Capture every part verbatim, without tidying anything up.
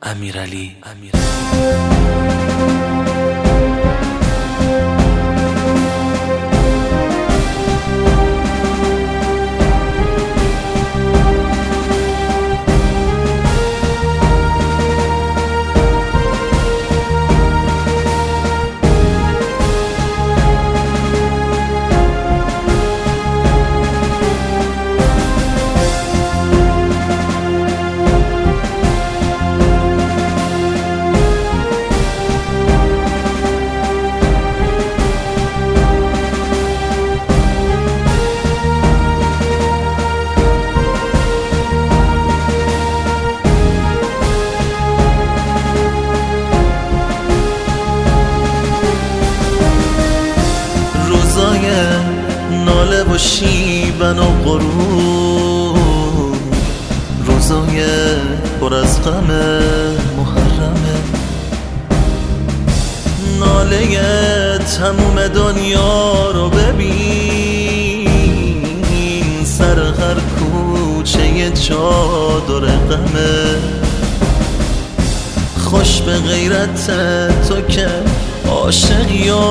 امیرعلی. ناله و شیون و غرور، روزای پر از غم محرمه. ناله تموم دنیا رو ببین، سر هر کوچه چادر غمه. خوش به غیرت تو که عاشقی و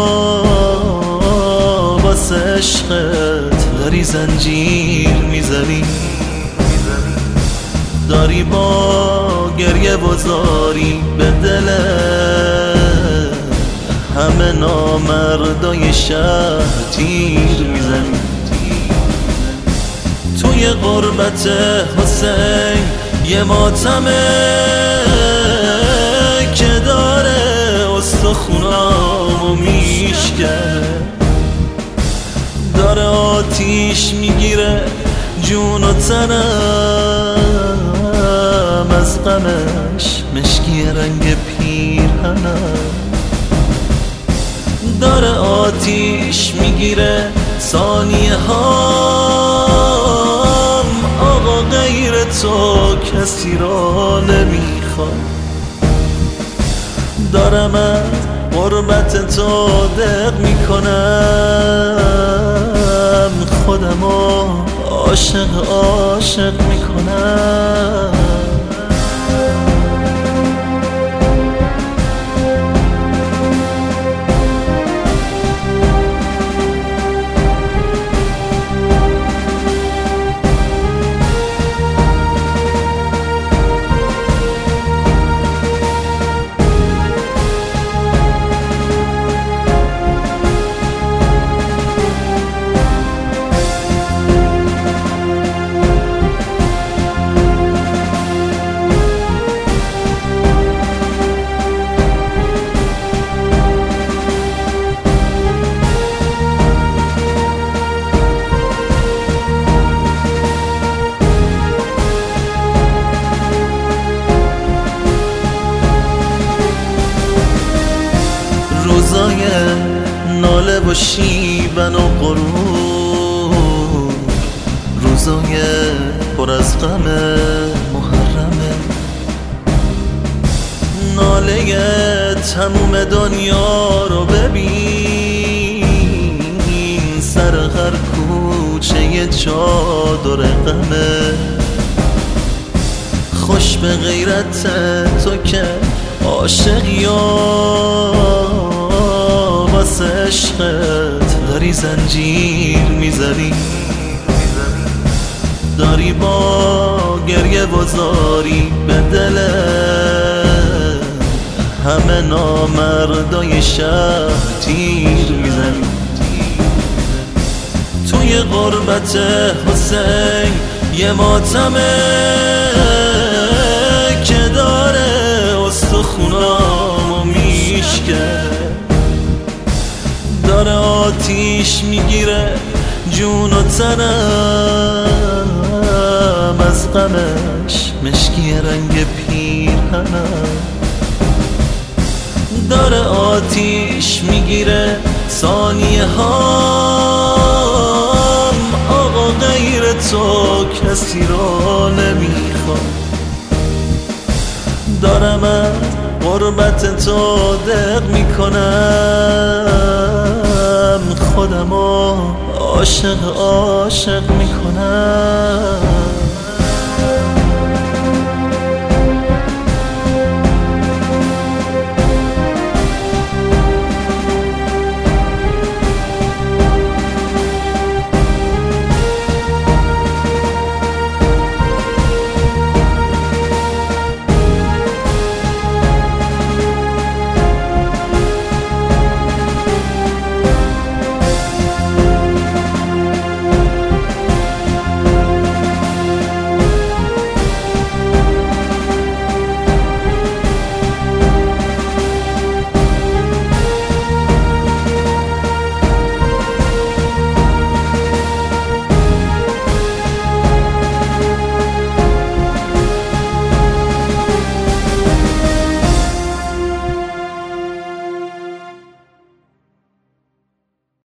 واسه عشقت داری زنجیر میزنی، داری با گریه بزاری به دل همه نامردای شهر تیر میزنی. توی غربت حسین یه ماتمه که داره استخونامو میشکنه، داره آتیش میگیره جون و تنم، از غمش مشکی رنگ پیرهنم. داره آتیش میگیره ثانیه هام، آقا غیر تو کسی را نمیخوام. دارم از غربت تو دق میکنم، خودمو عاشق عاشق میکنم. روزای ناله و شیون و غرور، روزای پر از غم محرمه. ناله تموم دنیا رو ببین، سر هر کوچه چادر غمه. خوش به غیرت تو که عاشقی و واسه عشقت داری زنجیر میزنی، داری با گریه بزاری به دل همه نامردای شهر تیر میزنی. توی غربت حسین یه ماتمه که داره استخونامو میشکنه، داره آتیش میگیره جون و تنم، از غمش مشکی رنگ پیرهنم. داره آتیش میگیره ثانیه هام، آقا غیر تو کسی را نمیخوام. دارم از غربت تو دق میکنم، خودمو عاشق عاشق میکنم.